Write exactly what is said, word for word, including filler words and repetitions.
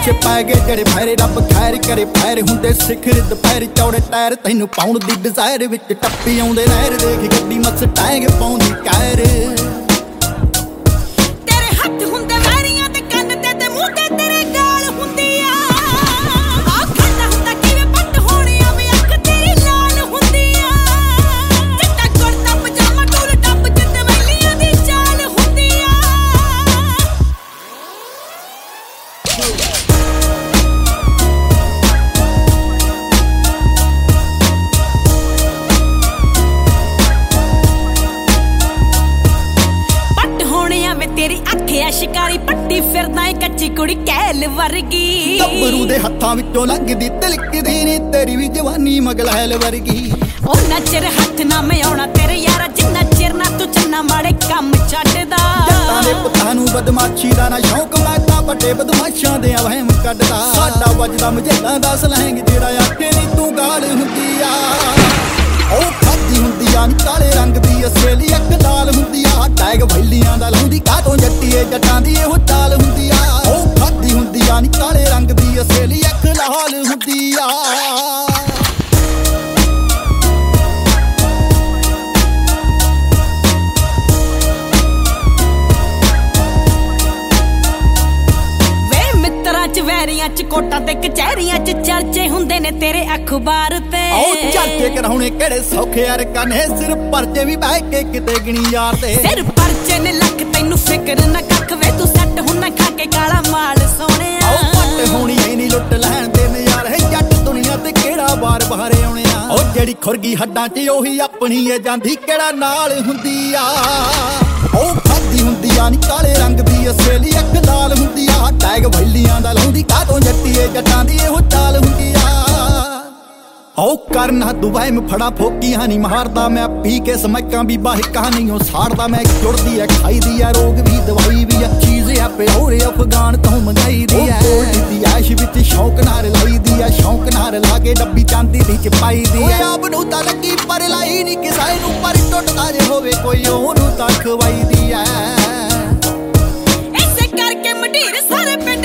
ਪਿੱਛੇ ਪੈ ਗਏ ਜਿਹੜੇ ਫੈਰੇ ਰੱਬ ਖੈਰ ਕਰੇ ਫੈਰ ਹੁੰਦੇ ਸਿਖਰ ਦੁਪਹਿਰ ਚੌੜੇ ਟਾਇਰ ਤੈਨੂੰ ਪਾਉਣ ਦੀ ਡਿਜ਼ਾਇਰ ਵਿੱਚ ਟੱਪੀ ਆਉਂਦੇ ਨਹਿਰ ਦੇਖ ਗੱਡੀ ਮਸ ਟੈਂਗ ਪਾਉਂਦੀ ਕਹਿਰ ਤੇਰੇ ਹੱਥ ਹੁੰਦੇ ਵੈਰੀਆਂ ਤੇ ਕੰਨ ਤੇ ਤੇ ਮੂੰਹ ਤੇ ਤੇਰੇ ਗਾਲ ਹੁੰਦੀ ਆ ਆ ਖਾਣਾ ਹੁੰਦਾ ਕਿਵੇਂ ਪੱਟ ਹੋਣੀ ਆ ਵੀ ਅੱਖ ਤੇਰੀ ਲਾਲ ਹੁੰਦੀ ਆ ਚਿੱਟਾ ਕੁੜਤਾ ਪਜਾਮਾ ਟੂਲ ਟੱਪ ਜਿੱਤ ਵੈਲੀਆਂ ਦੀ ਚਾਲ ਹੁੰਦੀ ਆ ਤੇਰੀ ਅੱਖਿਆ ਸ਼ਿਕਾਰੀ ਪੱਟੀ ਫਿਰਦਾ ਏ ਕੱਚੀ ਕੁੜੀ ਕੈਲ ਵਰਗੀ ਗੱਭਰੂ ਦੇ ਹੱਥਾਂ ਵਿੱਚੋਂ ਲੰਘਦੀ ਤਿਲਕਦੀ ਨੀ ਤੇਰੀ ਵੀ ਜਵਾਨੀ ਮਗਲੈਲ ਵਰਗੀ ਉਹਨਾਂ ਚਿਰ ਹੱਥ ਨਾ ਮੈਂ ਆਉਣਾ ਤੇਰੇ ਯਾਰਾ ਜਿੰਨਾ ਚਿਰ ਨਾ ਤੂੰ ਚੰਨਾ ਮਾੜੇ ਕੰਮ ਛੱਡਦਾ ਜੱਟਾਂ ਦੇ ਪੁੱਤਾਂ ਨੂੰ ਬਦਮਾਸ਼ੀ ਦਾ ਨਾ ਸ਼ੌਂਕ ਮੈਂ ਤਾਂ ਵੱਡੇ ਬਦਮਾਸ਼ਾਂ ਦੇ ਵਹਿਮ ਕੱਢਦਾ ਸਾਡਾ ਵੱਜਦਾ ਮਝੇਲਾਂ ਦਾ ਸਲੈਂਗ ਜਿਹੜਾ ਆਖੇ ਨੀ ਤੂੰ ਗਾਲ ਹੁੰਦੀ ਆ ਉਹ ਖਾਦੀ ਹੁੰਦੀ ਆ ਨੀ ਕਾਲੇ ਰੰਗ ਦੀ ਅਸੇਲੀ ਅੱਖ ਲਾਲ ਹੁੰਦੀ ਆ ਟੈਗ ਵੈਲੀਆਂ ਦਾ ਲਾਉਂਦੀ ਕਾਹਤੋਂ ਜੱਟੀਏ ਜੱਟਾਂ ਦੀ ਇਹੋ ਚਾਲ ਹੁੰਦੀ ਆ ਉਹ ਖਾਦੀ ਹੁੰਦੀ ਆ ਨੀ ਕਾਲੇ ਰੰਗ ਦੀ ਅਸੇਲੀ ਅੱਖ ਲਾਲ ਹੁੰਦੀ ਆ ਵੈਰੀਆਂ ਚ ਕੋਟਾਂ ਤੇ ਕਚਹਿਰੀਆਂ ਚ ਚਰਚੇ ਹੁੰਦੇ ਨੇ ਤੇਰੇ ਅਖਬਾਰ ਤੇ ਉਹ ਚਰਚੇ ਕਰਾਉਣੇ ਕਿਹੜੇ ਸੌਖੇ ਯਾਰ ਕਨੇ ਸਿਰ ਪਰਚੇ ਵੀ ਬਹਿ ਕੇ ਕਿਤੇ ਗਣੀ ਯਾਰ ਤੇ ਸਿਰ ਪਰਚੇ ਨੇ ਲੱਖ ਤੈਨੂੰ ਫਿਕਰ ਨਾ ਕੱਖ ਵੇ ਤੂੰ ਸੱਟ ਹੁਣਾ ਖਾ ਕੇ ਕਾਲਾ ਮਾਲ ਸੋਹਣਿਆ ਉਹ ਪੱਟ ਹੋਣੀ ਐ ਨੀ ਲੁੱਟ ਲੈਣ ਦੇ ਨਜ਼ਾਰ ਹੈ ਜੱਟ ਦੁਨੀਆ ਤੇ ਕਿਹੜਾ ਬਾਰ ਬਾਹਰੇ ਆਉਣੇ ਆ ਉਹ ਜਿਹੜੀ ਖੁਰਗੀ ਹੱਡਾਂ 'ਚ ਉਹੀ ਆਪਣੀ ਏ ਜਾਂਦੀ ਕਿਹੜਾ ਨਾਲ ਹੁੰਦੀ ਆ ਉਹ ਖਾਦੀ ਹੁੰਦੀ ਆ ਨੀ ਕਾਲੇ ਰੰਗ ਦੀ ਅਸੇਲੀ ਅੱਖ ਲਾਲ ਹੁੰਦੀ ਆ ਟੈਗ ਵੈਲੀਆਂ ਦਾ ਲਾਉਂਦੀ ਕਾਹਤੋਂ ਜੱਟੀਏ ਜੱਟਾਂ ਦੀ ਇਹੋ ਚਾਲ ਹੁੰਦੀ ਆ ਉਹ ਕਰਨਾ ਦੁਬਈ ਮੈਂ ਫੜਾ ਫੋਕੀਆਂ ਨਹੀਂ ਮਾਰਦਾ ਮੈਂ ਪੀ ਕੇ ਸਮੈਕਾਂ ਵੀ ਬਾਹਿਕਾਂ ਨਹੀਂ ਉਹ ਸਾੜਦਾ ਮੈਂ ਜੁੜਦੀ ਐ ਖਾਈਦੀ ਆ ਰੋਗ ਵੀ ਦਵਾਈ ਵੀ ਆ ਚੀਜ਼ ਆ ਪਿਓਰੇ ਅਫਗਾਨ ਤੋਂ ਮੰਗਾਈ ਦੀ ਐ ਦੀ ਐਸ਼ ਵਿੱਚ ਸ਼ੌਕ ਨਾਲ ਲਾਈਦੀ ਆ ਸ਼ੌਕ ਨਾਲ ਲਾ ਕੇ ਡੱਬੀ ਚਾਂਦੀ ਦੀ ਚ ਪਾਈ ਦੀ ਐ ਆਪ ਨੂੰ ਤਾਂ ਲੱਗੀ ਪਰ ਲਾਈ ਨਹੀਂ ਕਿਸੇ ਨੂੰ ਪਰ ਟੁੱਟਦਾ ਜੇ ਹੋਵੇ ਕੋਈ ਉਹਨੂੰ ਤਾਂ ਖਵਾਈ ਦੀ ਐ ਇਸੇ ਕਰਕੇ ਮੰਡੀਰ ਸਾਰੇ ਪਿੰਡ